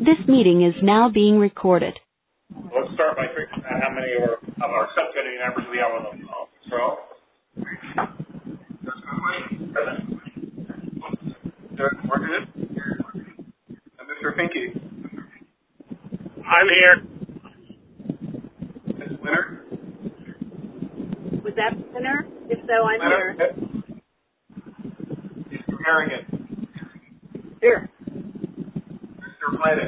This meeting is now being recorded. Let's start by figuring out how many of our subcommittee members we have on the phone. So, present. We're good. And Mr. Finke. I'm here. Ms. Leonard. Was that Leonard? If so, I'm here. Mr. Harrigan. Here. Mr. Bennett.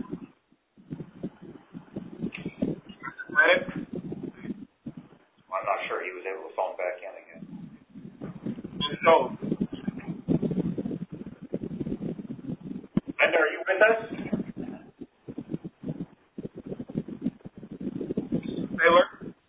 Mr. Bennett? I'm not sure he was able to phone back in again. Ms. Knowles. Linda, are you with us? Taylor?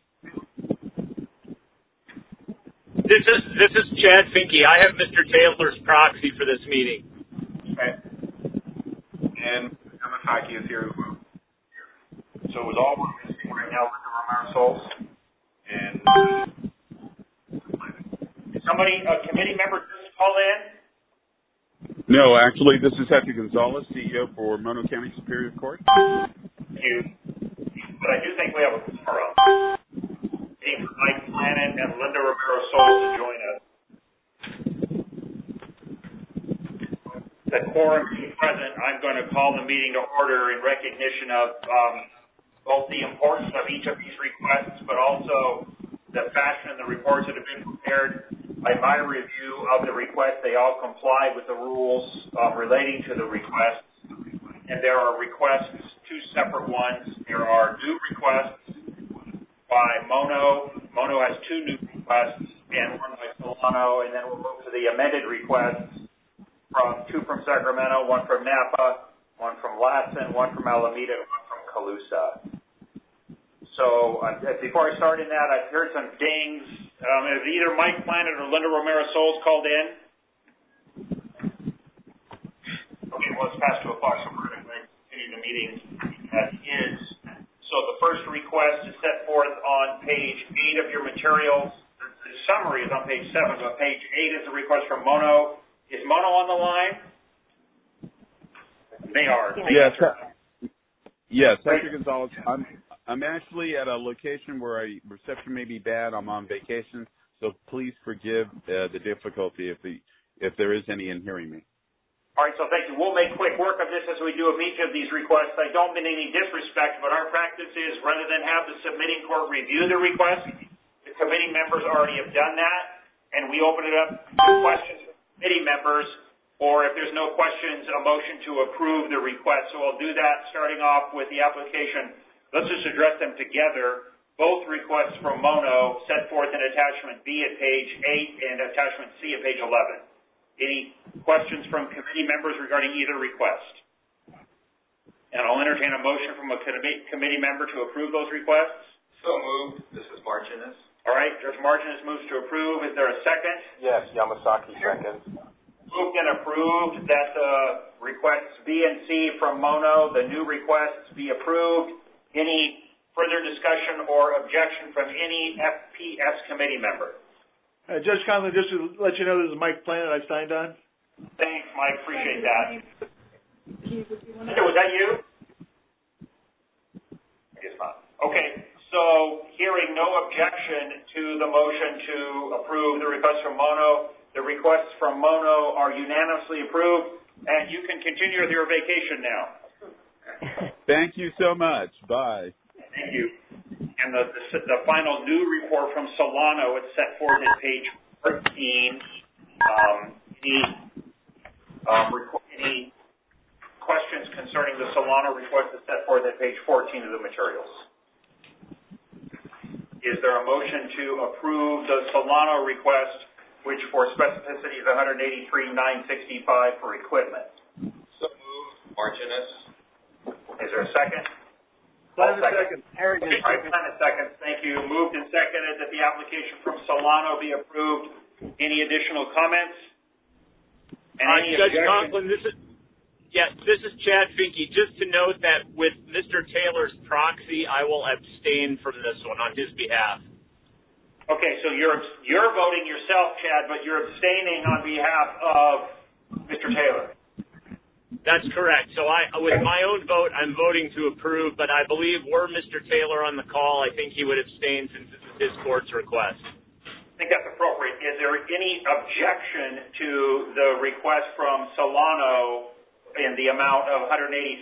This is Chad Finke. I have Mr. Taylor's proxy for this meeting. Okay. And Yamataki is here as well. So it was all we're missing right now with the Romero Souls. And somebody, a committee member, just call in? No, actually, this is Hector Gonzalez, CEO for Mono County Superior Court. Thank you. But I do think we have a quorum. Need for Mike Planet and Linda Romero Souls to join us. The quorum being present, I'm going to call the meeting to order in recognition of both the importance of each of these requests, but also the fashion and the reports that have been prepared. By my review of the request, they all comply with the rules relating to the requests. And there are requests, two separate ones. There are new requests by Mono. Mono has two new requests, and one by Solano, and then we'll move to the amended requests. Two from Sacramento, one from Napa, one from Lassen, one from Alameda, and one from Colusa. So before I start in that, I've heard some dings. Has either Mike Planet or Linda Romero Souls called in? Okay, well, it's past 2 o'clock, so we're going to continue the meeting as is. So the first request is set forth on page 8 of your materials. The summary is on page 7, but page 8 is the request from Mono. Is Mono on the line? They are. Yes, Hector Gonzalez. I'm actually at a location where reception may be bad. I'm on vacation, so please forgive the difficulty if there is any in hearing me. All right, so thank you. We'll make quick work of this as we do of each of these requests. I don't mean any disrespect, but our practice is rather than have the submitting court review the request, the committee members already have done that, and we open it up to questions from committee members, or if there's no questions, a motion to approve the request. So I'll do that starting off with the application. Let's just address them together. Both requests from Mono set forth in attachment B at page 8 and attachment C at page 11. Any questions from committee members regarding either request? And I'll entertain a motion from a committee member to approve those requests. So moved. This is Martinez. All right, Judge Martinez moves to approve. Is there a second? Yes, Yamasaki seconds. Moved and approved that the requests B and C from Mono, the new requests, be approved. Any further discussion or objection from any FPS committee member? Judge Conlon, just to let you know, this is Mike Planet. I signed on. Thanks, Mike. Appreciate that. Was that you? I guess not. Okay, so hearing no objection to the motion to approve the request from Mono, the requests from Mono are unanimously approved, and you can continue with your vacation now. Thank you so much. Bye. Thank you. And the final new report from Solano, it's set forth at page 13. Any questions concerning the Solano request is set forth at page 14 of the materials. Is there a motion to approve the Solano request, which for specificity is $183,965 for equipment? So moved. Martinez. Is there a second? Second. Harrigan. All right, a second. Thank you. Moved and seconded that the application from Solano be approved. Any additional comments? Judge Conklin, this is Chad Finke. Just to note that with Mr. Taylor's proxy, I will abstain from this one on his behalf. Okay, so you're voting yourself, Chad, but you're abstaining on behalf of Mr. Taylor. That's correct. So with my own vote, I'm voting to approve, but I believe were Mr. Taylor on the call, I think he would abstain since this is his court's request. I think that's appropriate. Is there any objection to the request from Solano in the amount of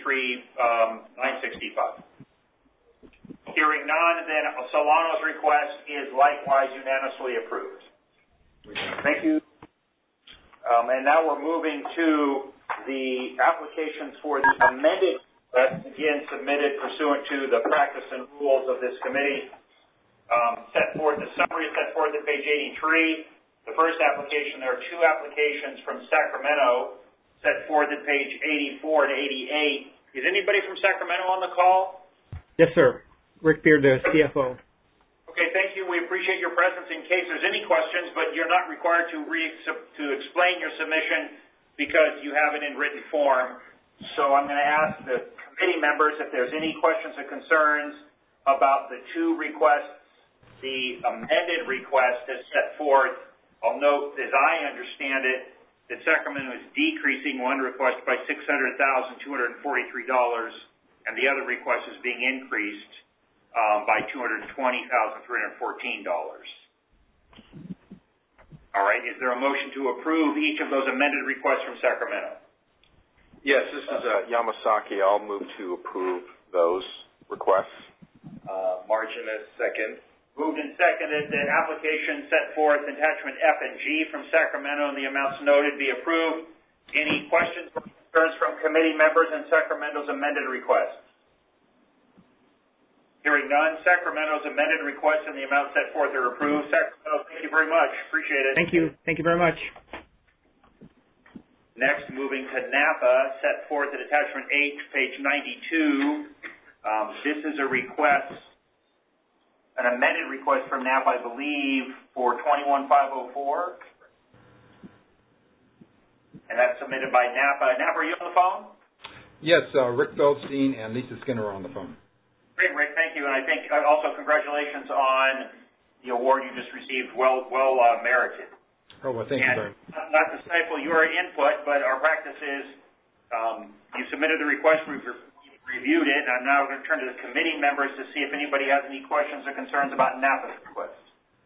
$183,965? Hearing none, then Solano's request is likewise unanimously approved. Thank you. And now we're moving to the applications for the amended request, again submitted pursuant to the practice and rules of this committee. The summary is set forth at page 83. The first application, there are two applications from Sacramento set forth at page 84 to 88. Is anybody from Sacramento on the call? Yes, sir. Rick Beard, the CFO. Okay, thank you. We appreciate your presence in case there's any questions, but you're not required to explain your submission because you have it in written form. So I'm going to ask the committee members if there's any questions or concerns about the two requests. The amended request is set forth. I'll note, as I understand it, that Sacramento is decreasing one request by $600,243, and the other request is being increased by $220,314. All right. Is there a motion to approve each of those amended requests from Sacramento? Yes, this is Yamasaki. I'll move to approve those requests. Martinez, second. Moved and seconded that application set forth attachment F and G from Sacramento and the amounts noted be approved. Any questions or concerns from committee members in Sacramento's amended request? Hearing none, Sacramento's amended request and the amount set forth are approved. Sacramento, thank you very much. Appreciate it. Thank you. Thank you very much. Next, moving to Napa, set forth at attachment H, page 92. This is a request, an amended request from Napa, I believe, for 21504. And that's submitted by Napa. Napa, are you on the phone? Yes, Rick Feldstein and Lisa Skinner are on the phone. Great, Rick, thank you. And I think also congratulations on the award you just received. Well merited. Oh, well, thank you very much. Not to stifle your input, but our practice is you submitted the request, we've reviewed it, and I'm now going to turn to the committee members to see if anybody has any questions or concerns about Napa's request.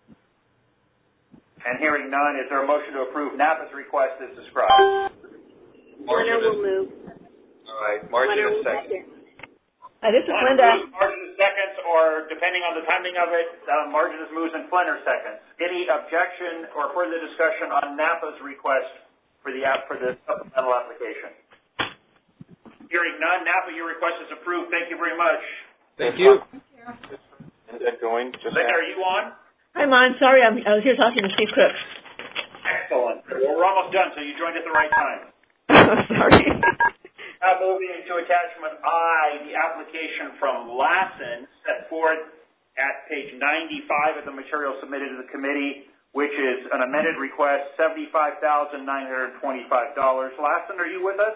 And hearing none, is there a motion to approve Napa's request as described? Warner will move. All right, Martinez, second. This is Linda. Martinez seconds, or depending on the timing of it, Martinez moves and Flinner seconds. Any objection or further discussion on Napa's request for the supplemental application? Hearing none, Napa, your request is approved. Thank you very much. Thank you. Linda going. Linda, are you on? I'm on. Sorry, I was here talking to Steve Crooks. Excellent. Well, we're almost done, so you joined at the right time. Sorry. Now moving to attachment I, the application from Lassen, set forth at page 95 of the material submitted to the committee, which is an amended request, $75,925. Lassen, are you with us?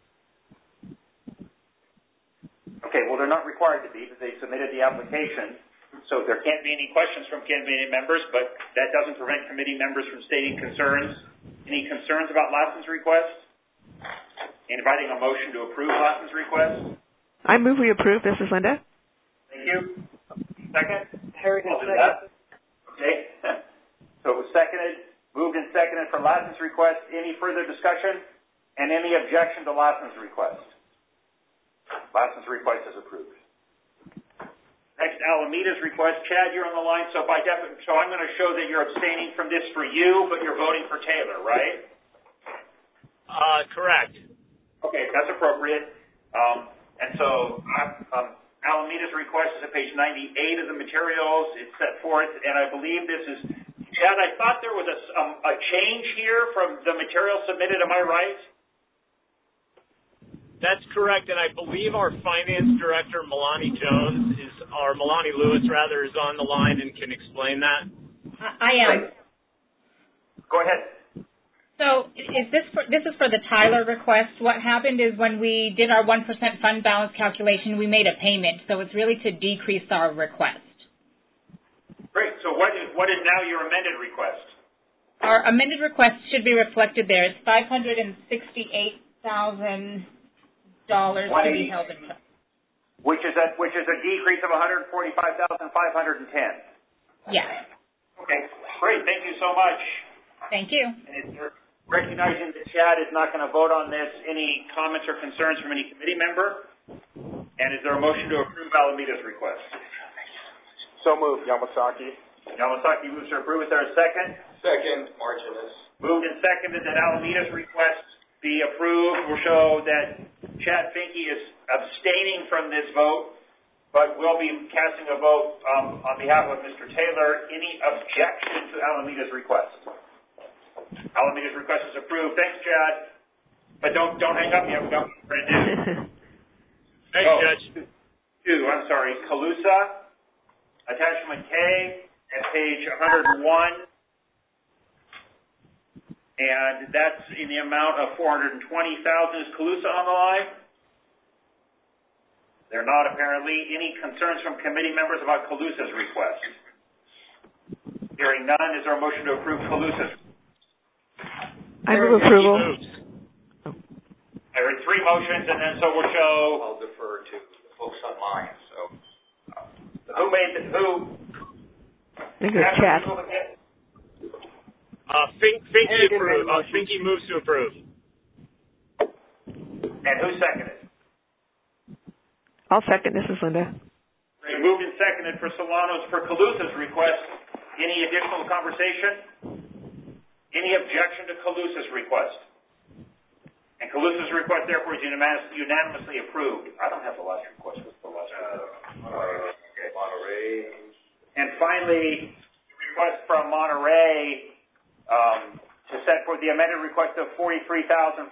Okay, well, they're not required to be because they submitted the application. So there can't be any questions from committee members, but that doesn't prevent committee members from stating concerns. Any concerns about Lassen's request? Inviting a motion to approve Lassen's request. I move we approve. This is Linda. Thank you. Second? Harry, okay. So it was seconded, moved and seconded for Lassen's request. Any further discussion? And any objection to Lassen's request? Lassen's request is approved. Next, Alameda's request. Chad, you're on the line, so I'm going to show that you're abstaining from this for you, but you're voting for Taylor, right? Correct. Okay, that's appropriate. And so Alameda's request is at page 98 of the materials. It's set forth, and I believe this is, Chad, I thought there was a change here from the material submitted. Am I right? That's correct, and I believe our finance director, Melanie Lewis, is on the line and can explain that. I am. Go ahead. So this is for the Tyler request. What happened is when we did our 1% fund balance calculation, we made a payment. So it's really to decrease our request. Great. So what is now your amended request? Our amended request should be reflected there. It's $568,000. dollars to be held in trust. Which is a decrease of $145,510. Yes. Okay, great. Thank you so much. Thank you. And recognizing that Chad is not going to vote on this, any comments or concerns from any committee member? And is there a motion to approve Alameda's request? So moved, Yamasaki. Yamasaki moves to approve. Is there a second? Second, Martinez. Moved and seconded that Alameda's request be approved. Will show that Chad Finke is abstaining from this vote, but will be casting a vote on behalf of Mr. Taylor. Any objection to Alameda's request? Alameda's request is approved. Thanks, Chad. But don't hang up. You haven't got what we're going to do. Thanks, Judge. I'm sorry. Calusa, attachment K at page 101. And that's in the amount of $420,000. Is Calusa on the line? They're not, apparently. Any concerns from committee members about Calusa's request? Hearing none, is there a motion to approve Calusa's? I move approval. I heard three motions, and then so we'll show. I'll defer to the folks on mine. So, who made who? I think it's Chad. Finke approved. Finke moves to approve. And who seconded? I'll second. This is Linda. Great. Moved and seconded for Solano's, for Calusa's request. Any additional conversation? Any objection to Calusa's request? And Calusa's request, therefore, is unanimously approved. I don't have the last request. What's the last request? Okay. Monterey. And finally, request from Monterey to set for the amended request of $43,568.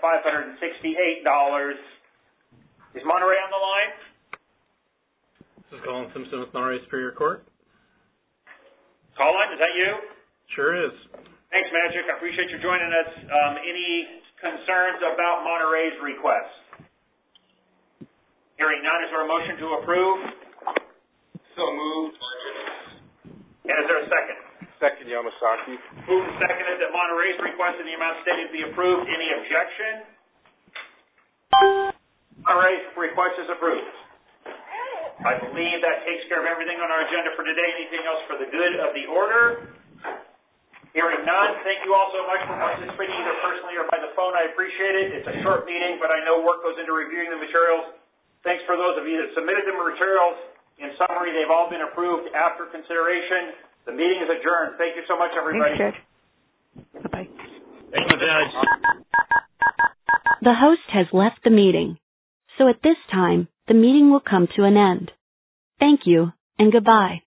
Is Monterey on the line? This is Colin Simpson with Monterey Superior Court. Colin, is that you? Sure is. Thanks, Magic. I appreciate you joining us. Any concerns about Monterey's request? Hearing none, is there a motion to approve? So moved. And is there a second? Second, Yamasaki. Moved and seconded that Monterey's request in the amount stated be approved. Any objection? Monterey's request is approved. I believe that takes care of everything on our agenda for today. Anything else for the good of the order? Hearing none, thank you all so much for participating either personally or by the phone. I appreciate it. It's a short meeting, but I know work goes into reviewing the materials. Thanks for those of you that submitted the materials. In summary, they've all been approved after consideration. The meeting is adjourned. Thank you so much, everybody. Thanks, Judge. Bye-bye. Thank you, Judge. The host has left the meeting. So at this time, the meeting will come to an end. Thank you and goodbye.